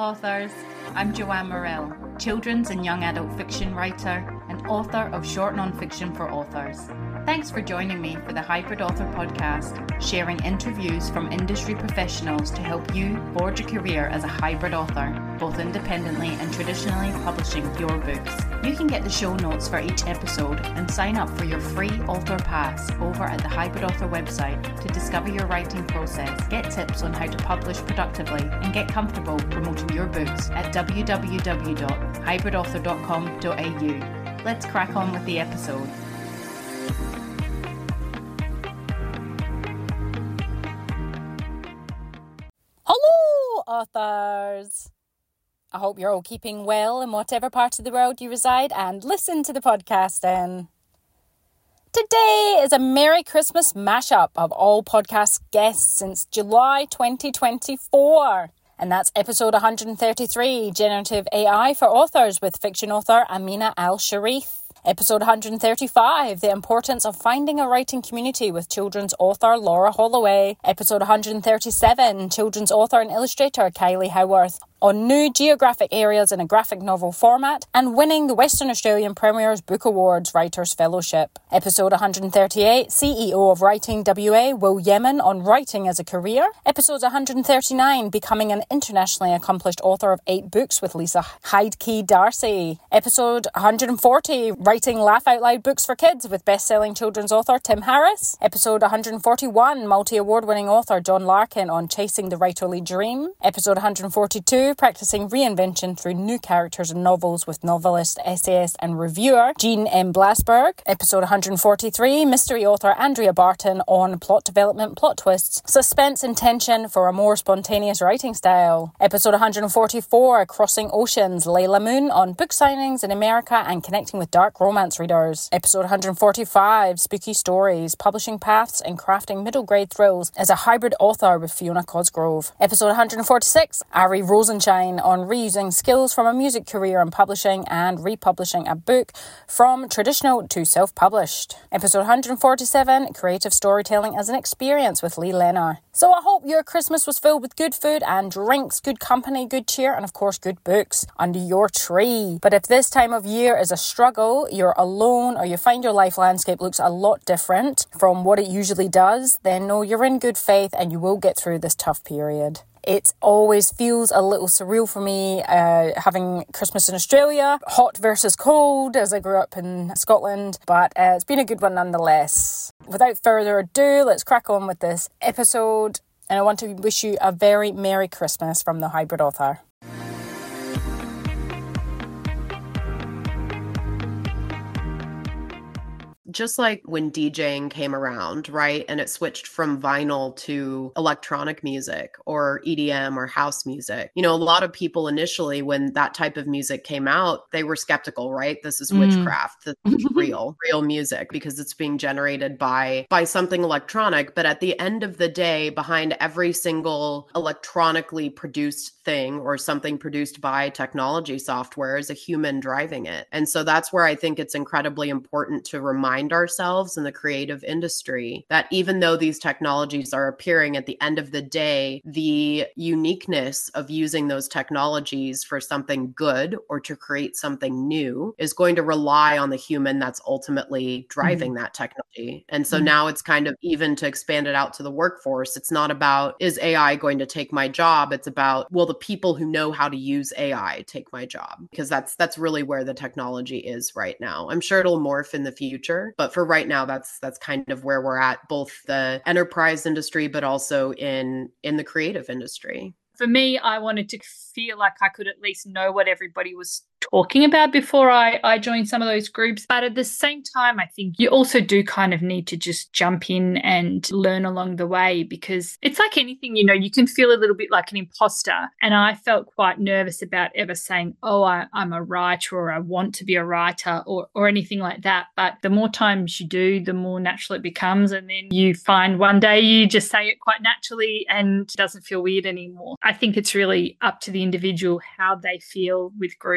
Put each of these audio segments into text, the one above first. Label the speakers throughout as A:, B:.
A: authors. I'm Joanne Morell, children's and young adult fiction writer and author of short non-fiction for authors. Thanks for joining me for the Hybrid Author podcast, sharing interviews from industry professionals to help you forge a career as a hybrid author, both independently and traditionally publishing your books. You can get the show notes for each episode and sign up for your free author pass over at the Hybrid Author website to discover your writing process, get tips on how to publish productively, and get comfortable promoting your books at www.hybridauthor.com.au. Let's crack on with the episode.
B: Hello, authors! I hope you're all keeping well in whatever part of the world you reside and listen to the podcast in. Today is a Merry Christmas mashup of all podcast guests since July 2024. And that's episode 133, Generative AI for Authors with fiction author Amina Al-Sharif. Episode 135, The Importance of Finding a Writing Community with children's author Laura Holloway. Episode 137, children's author and illustrator Kylie Howarth on new geographic areas in a graphic novel format and winning the Western Australian Premier's Book Awards Writers' Fellowship. Episode 138, CEO of Writing WA, Will Yemen on writing as a career. Episode 139, becoming an internationally accomplished author of 8 books with Lisa Heidke Darcy. Episode 140, writing laugh out loud books for kids with best-selling children's author Tim Harris. Episode 141, multi-award winning author John Larkin on chasing the writerly dream. Episode 142, practicing reinvention through new characters and novels with novelist, essayist and reviewer Jean M. Blasberg. Episode 143, mystery author Andrea Barton on plot development, plot twists, suspense and tension for a more spontaneous writing style. Episode 144, crossing oceans, Layla Moon on book signings in America and connecting with dark romance readers. Episode 145, spooky stories, publishing paths and crafting middle grade thrills as a hybrid author with Fiona Cosgrove. Episode 146, Ari Rosenshine on reusing skills from a music career in publishing and republishing a book from traditional to self-published. Episode 147, creative storytelling as an experience with Lee Lennar. So I hope your Christmas was filled with good food and drinks, good company, good cheer, and of course good books under your tree. But if this time of year is a struggle, you're alone, or you find your life landscape looks a lot different from what it usually does, then know you're in good faith and you will get through this tough period. It always feels a little surreal for me having Christmas in Australia, hot versus cold as I grew up in Scotland, but it's been a good one nonetheless. Without further ado, let's crack on with this episode, and I want to wish you a very Merry Christmas from the Hybrid Author.
C: Just like when DJing came around, right? And it switched from vinyl to electronic music or EDM or house music. You know, a lot of people initially, when that type of music came out, they were skeptical, right? This is witchcraft. This is real music because it's being generated by something electronic. But at the end of the day, behind every single electronically produced thing or something produced by technology software is a human driving it. And so that's where I think it's incredibly important to remind ourselves in the creative industry that even though these technologies are appearing, at the end of the day, the uniqueness of using those technologies for something good or to create something new is going to rely on the human that's ultimately driving that technology. And so now it's kind of, even to expand it out to the workforce, it's not about, is AI going to take my job? It's about, will the people who know how to use AI take my job? Because that's really where the technology is right now. I'm sure it'll morph in the future, but for right now, that's kind of where we're at, both the enterprise industry, but also in the creative industry.
D: For me, I wanted to feel like I could at least know what everybody was talking about before I joined some of those groups. But at the same time, I think you also do kind of need to just jump in and learn along the way, because it's like anything, you know, you can feel a little bit like an imposter. And I felt quite nervous about ever saying, oh, I'm a writer, or I want to be a writer, or anything like that. But the more times you do, the more natural it becomes. And then you find one day you just say it quite naturally and it doesn't feel weird anymore. I think it's really up to the individual how they feel with groups and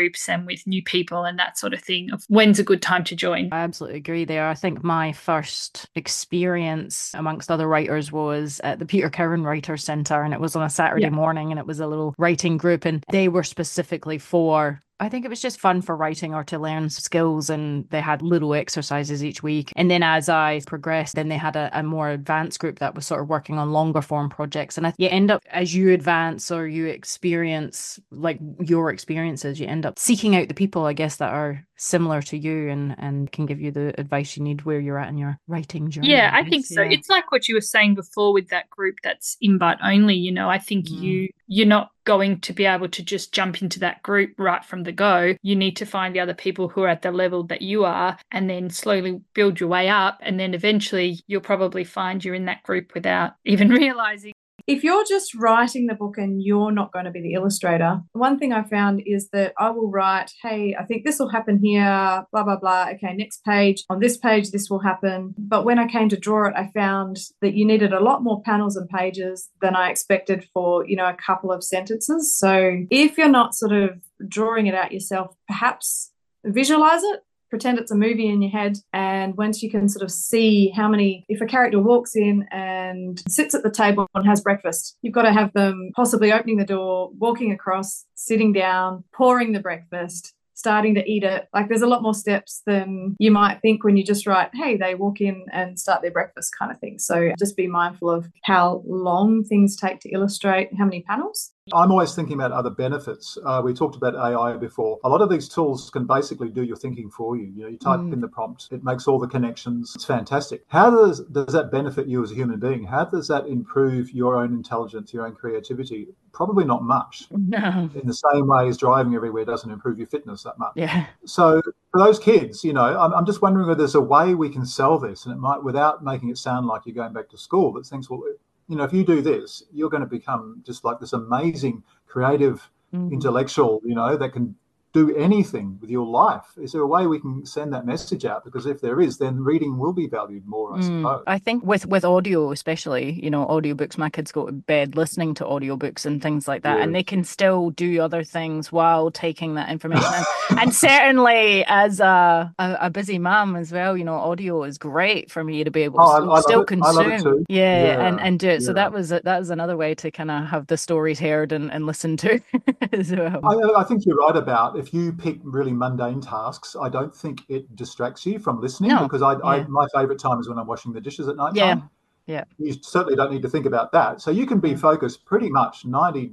D: time with new people and that sort of thing of when's a good time to join.
B: I absolutely agree there. I think my first experience amongst other writers was at the Peter Cowan Writers Centre, and it was on a Saturday morning, and it was a little writing group, and they were specifically for, I think it was just fun for writing or to learn skills, and they had little exercises each week. And then as I progressed, then they had a more advanced group that was sort of working on longer form projects. And you end up, as you advance or you experience like your experiences, you end up seeking out the people, I guess, that are similar to you and can give you the advice you need where you're at in your writing journey.
D: Yeah, I think so. It's like what you were saying before with that group that's invite only. You know, I think you're not going to be able to just jump into that group right from the go. You need to find the other people who are at the level that you are and then slowly build your way up. And then eventually you'll probably find you're in that group without even realizing.
E: If you're just writing the book and you're not going to be the illustrator, one thing I found is that I will write, hey, I think this will happen here, blah, blah, blah. Okay, next page. On this page, this will happen. But when I came to draw it, I found that you needed a lot more panels and pages than I expected for, you know, a couple of sentences. So if you're not sort of drawing it out yourself, perhaps visualize it. Pretend it's a movie in your head, and once you can sort of see how many, if a character walks in and sits at the table and has breakfast, you've got to have them possibly opening the door, walking across, sitting down, pouring the breakfast, starting to eat it. Like there's a lot more steps than you might think when you just write, hey, they walk in and start their breakfast kind of thing. So just be mindful of how long things take to illustrate, how many panels.
F: I'm always thinking about other benefits. We talked about AI before. A lot of these tools can basically do your thinking for you. You know, you type in the prompt, it makes all the connections. It's fantastic. How does that benefit you as a human being? How does that improve your own intelligence, your own creativity? Probably not much.
B: No.
F: In the same way as driving everywhere doesn't improve your fitness that much.
B: Yeah.
F: So for those kids, you know, I'm just wondering whether there's a way we can sell this, and it might, without making it sound like you're going back to school, that things will, you know, if you do this, you're going to become just like this amazing, creative, intellectual, you know, that can do anything with your life. Is there a way we can send that message out? Because if there is, then reading will be valued more, I suppose.
B: I think with audio especially, you know, audiobooks, my kids go to bed listening to audiobooks and things like that, and they can still do other things while taking that information in. And certainly as a busy mom as well, you know, audio is great for me to be able to still consume.
F: I love it too.
B: And do it. So that was another way to kind of have the stories heard and listened to as well.
F: I think you're right about, if you pick really mundane tasks, I don't think it distracts you from listening, because my favourite time is when I'm washing the dishes at night time.
B: Yeah.
F: You certainly don't need to think about that. So you can be focused pretty much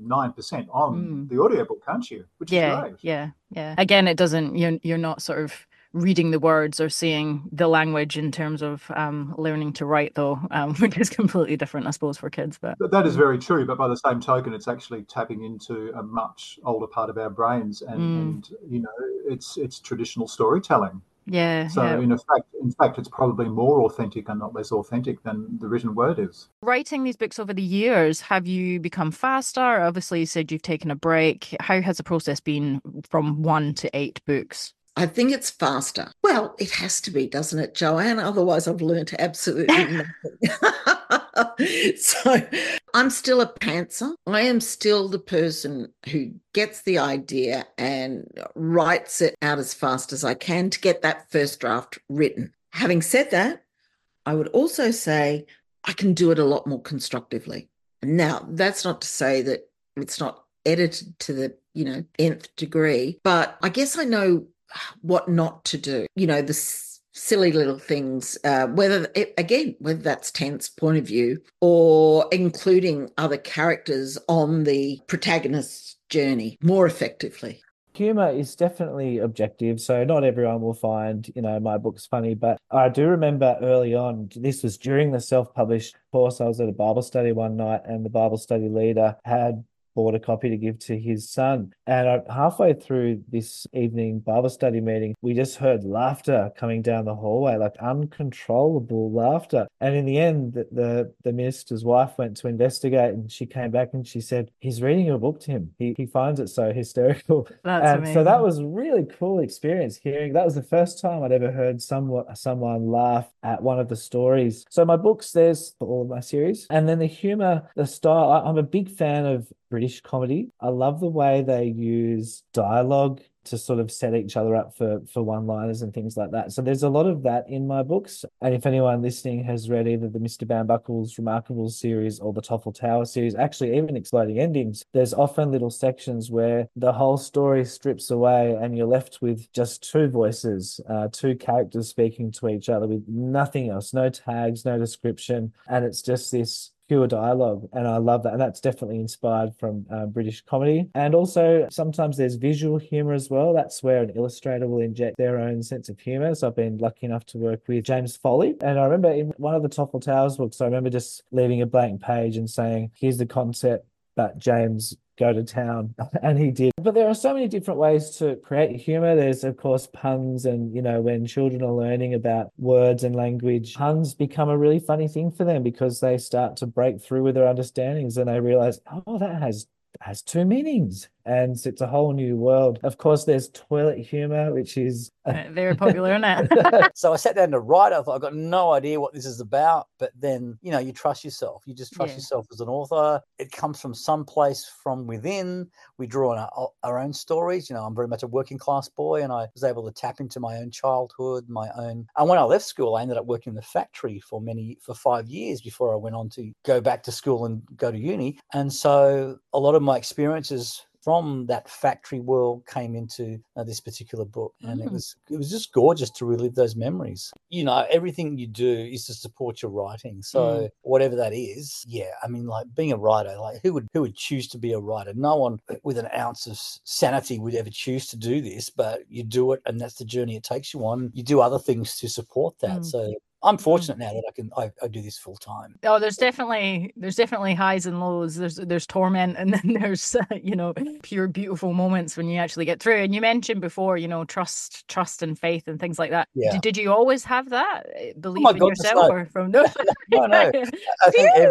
F: 99% on the audiobook, can't you? Which is great.
B: Yeah. Again, it doesn't, you're not sort of reading the words or seeing the language in terms of learning to write, though, which is completely different, I suppose, for kids. But
F: that is very true. But by the same token, it's actually tapping into a much older part of our brains, and you know, it's traditional storytelling.
B: Yeah.
F: So in fact, it's probably more authentic and not less authentic than the written word is.
B: Writing these books over the years, have you become faster? Obviously, you said you've taken a break. How has the process been from 1 to 8 books?
G: I think it's faster. Well, it has to be, doesn't it, Joanne? Otherwise, I've learned absolutely nothing. So I'm still a pantser. I am still the person who gets the idea and writes it out as fast as I can to get that first draft written. Having said that, I would also say I can do it a lot more constructively. Now, that's not to say that it's not edited to the, you know, nth degree, but I guess I know what not to do, you know, the silly little things, whether that's tense point of view or including other characters on the protagonist's journey more effectively.
H: Humour is definitely objective, so not everyone will find, you know, my book's funny, but I do remember early on, this was during the self-published course, I was at a Bible study one night and the Bible study leader had bought a copy to give to his son. And halfway through this evening Bible study meeting, we just heard laughter coming down the hallway, like uncontrollable laughter. And in the end, the minister's wife went to investigate, and she came back and she said, he's reading your book to him. He finds it so hysterical.
B: That's amazing.
H: So that was a really cool experience hearing. That was the first time I'd ever heard someone laugh at one of the stories. So my books, there's for all of my series. And then the humour, the style, I'm a big fan of British comedy. I love the way they use dialogue to sort of set each other up for one-liners and things like that. So there's a lot of that in my books. And if anyone listening has read either the Mr. Bambuckle's Remarkable series or the Toffle Tower series, actually even Exploding Endings, there's often little sections where the whole story strips away and you're left with just two voices, two characters speaking to each other with nothing else, no tags, no description. And it's just this pure dialogue, and I love that. And that's definitely inspired from British comedy. And also sometimes there's visual humor as well. That's where an illustrator will inject their own sense of humor. So I've been lucky enough to work with James Foley, and I remember in one of the Toffle Towers books, I remember just leaving a blank page and saying, here's the concept, but James, go to town. And he did. But there are so many different ways to create humor. There's, of course, puns. And, when children are learning about words and language, puns become a really funny thing for them because they start to break through with their understandings and they realize, oh, that has two meanings. And it's a whole new world. Of course, there's toilet humor, which is
B: very popular, isn't it?
I: So I sat down to write. I thought, I've got no idea what this is about. But then, you trust yourself. You just trust yourself as an author. It comes from someplace from within. We draw on our own stories. I'm very much a working class boy, and I was able to tap into my own childhood, my own. And when I left school, I ended up working in the factory for 5 years before I went on to go back to school and go to uni. And so a lot of my experiences from that factory world came into this particular book, and it was just gorgeous to relive those memories. Everything you do is to support your writing, so whatever that is. Like being a writer, like who would choose to be a writer? No one with an ounce of sanity would ever choose to do this, but you do it, and that's the journey it takes you on. You do other things to support that. So I'm fortunate now that I do this full time.
B: Oh, there's definitely highs and lows. There's torment, and then there's pure beautiful moments when you actually get through. And you mentioned before, trust and faith and things like that. Yeah. Did you always have that belief in yourself, or from no?
I: No. I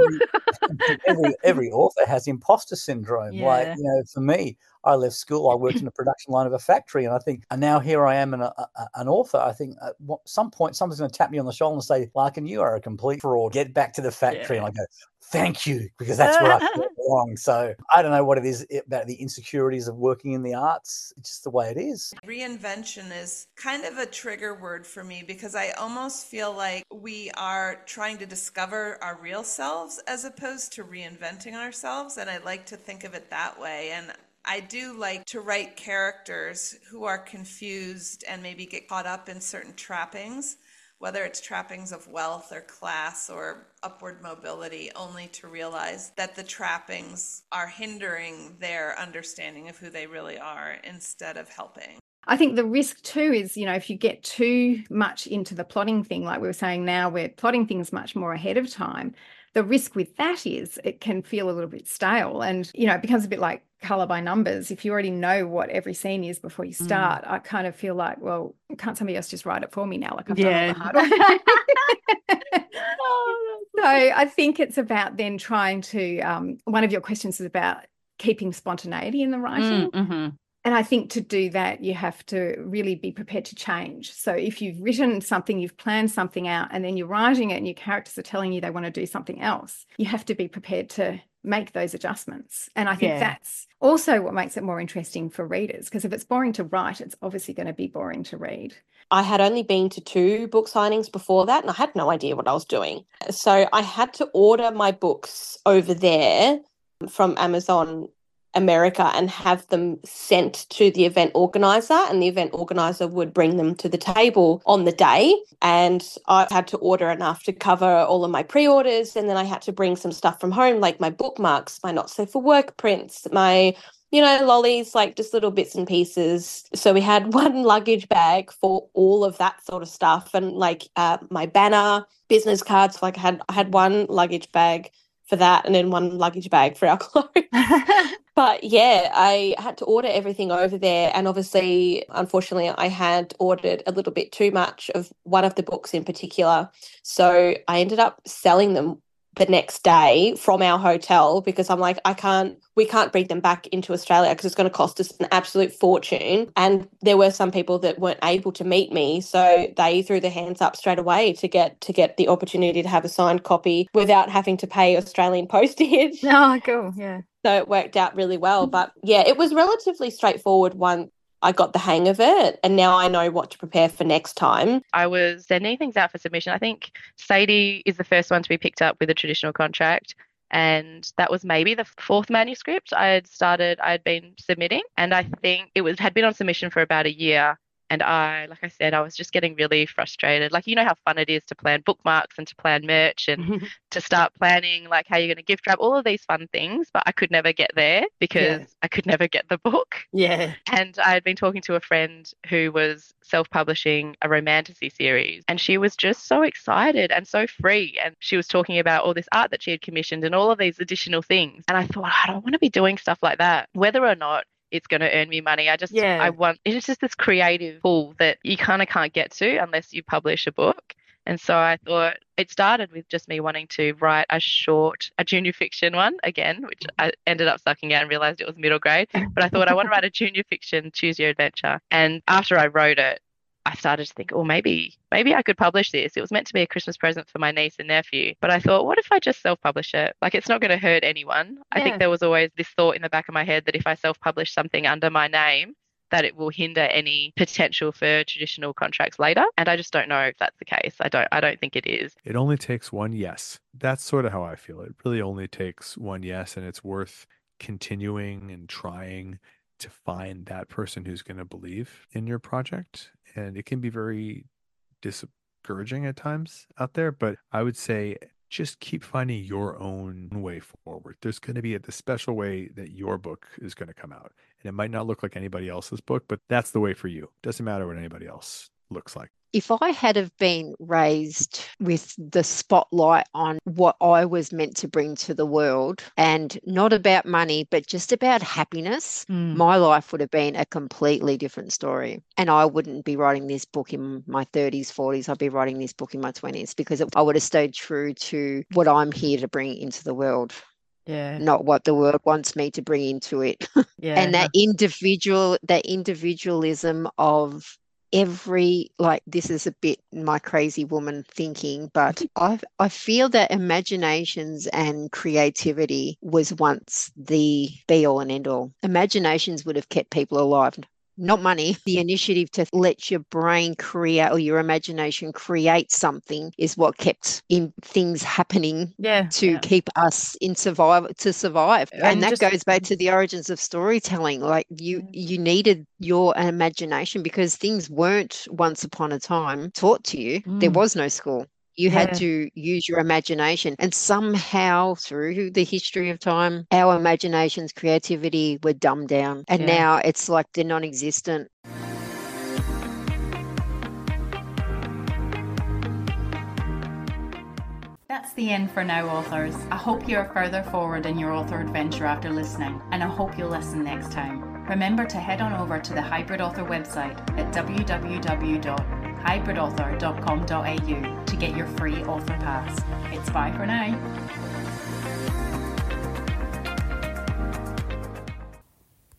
I: think every author has imposter syndrome. Yeah. Like for me, I left school, I worked in the production line of a factory, and now here I am an author. I think at some point someone's going to tap me on the shoulder and say, Larkin, you are a complete fraud. Get back to the factory. And I go, thank you, because that's where I belong. So I don't know what it is about the insecurities of working in the arts. It's just the way it is.
J: Reinvention is kind of a trigger word for me because I almost feel like we are trying to discover our real selves as opposed to reinventing ourselves. And I like to think of it that way. And I do like to write characters who are confused and maybe get caught up in certain trappings, whether it's trappings of wealth or class or upward mobility, only to realize that the trappings are hindering their understanding of who they really are instead of helping.
K: I think the risk too is, if you get too much into the plotting thing, like we were saying now, we're plotting things much more ahead of time. The risk with that is it can feel a little bit stale and, it becomes a bit like colour by numbers. If you already know what every scene is before you start, I kind of feel like, well, can't somebody else just write it for me now? Like I've done all the hard work. So I think it's about then trying to, one of your questions is about keeping spontaneity in the writing. And I think to do that, you have to really be prepared to change. So if you've written something, you've planned something out, and then you're writing it and your characters are telling you they want to do something else, you have to be prepared to make those adjustments. And I think that's also what makes it more interesting for readers, because if it's boring to write, it's obviously going to be boring to read.
L: I had only been to 2 book signings before that, and I had no idea what I was doing. So I had to order my books over there from Amazon America and have them sent to the event organizer, and the event organizer would bring them to the table on the day. And I had to order enough to cover all of my pre-orders, and then I had to bring some stuff from home, like my bookmarks, my not safe for work prints, my lollies, like just little bits and pieces. So we had one luggage bag for all of that sort of stuff, and like my banner, business cards. Like I had one luggage bag for that, and then one luggage bag for our clothes. But yeah, I had to order everything over there. And obviously, unfortunately, I had ordered a little bit too much of one of the books in particular. So I ended up selling them the next day from our hotel, because I'm like, we can't bring them back into Australia because it's going to cost us an absolute fortune. And there were some people that weren't able to meet me, so they threw their hands up straight away to get the opportunity to have a signed copy without having to pay Australian postage.
B: Oh, cool, yeah.
L: So it worked out really well. But yeah, it was relatively straightforward once I got the hang of it, and now I know what to prepare for next time.
M: I was sending things out for submission. I think Sadie is the first one to be picked up with a traditional contract. And that was maybe the fourth manuscript I had been submitting. And I think had been on submission for about a year. And like I said, I was just getting really frustrated. Like, you know how fun it is to plan bookmarks and to plan merch and to start planning like how you're going to gift wrap, all of these fun things. But I could never get there because I could never get the book.
L: Yeah.
M: And I had been talking to a friend who was self-publishing a romantasy series, and she was just so excited and so free. And she was talking about all this art that she had commissioned and all of these additional things. And I thought, I don't want to be doing stuff like that, whether or not it's going to earn me money. It's just this creative pool that you kind of can't get to unless you publish a book. And so I thought it started with just me wanting to write a junior fiction one again, which I ended up sucking out and realized it was middle grade. But I thought I want to write a junior fiction, choose your adventure. And after I wrote it, I started to think, maybe I could publish this. It was meant to be a Christmas present for my niece and nephew. But I thought, what if I just self-publish it? Like, it's not going to hurt anyone. I think there was always this thought in the back of my head that if I self-publish something under my name, that it will hinder any potential for traditional contracts later. And I just don't know if that's the case. I don't think it is.
N: It only takes one yes. That's sort of how I feel. It really only takes one yes, and it's worth continuing and trying to find that person who's going to believe in your project. And it can be very discouraging at times out there, but I would say just keep finding your own way forward. There's going to be the special way that your book is going to come out. And it might not look like anybody else's book, but that's the way for you. Doesn't matter what anybody else looks like.
O: If I had have been raised with the spotlight on what I was meant to bring to the world, and not about money, but just about happiness, my life would have been a completely different story. And I wouldn't be writing this book in my 30s, 40s. I'd be writing this book in my 20s because I would have stayed true to what I'm here to bring into the world.
K: Yeah.
O: Not what the world wants me to bring into it.
K: Yeah.
O: And that individualism of this is a bit my crazy woman thinking, but I feel that imaginations and creativity was once the be all and end all. Imaginations would have kept people alive. Not money. The initiative to let your brain create, or your imagination create something, is what kept things happening to keep us to survive. And that goes back to the origins of storytelling. Like you needed your imagination because things weren't once upon a time taught to you. There was no school. You had to use your imagination, and somehow through the history of time, our imaginations, creativity were dumbed down, and now it's like they're non-existent.
A: That's the end for now, authors. I hope you're further forward in your author adventure after listening, and I hope you'll listen next time. Remember to head on over to the Hybrid Author website at www.hybridauthor.com.au to get your free author pass. It's bye for now.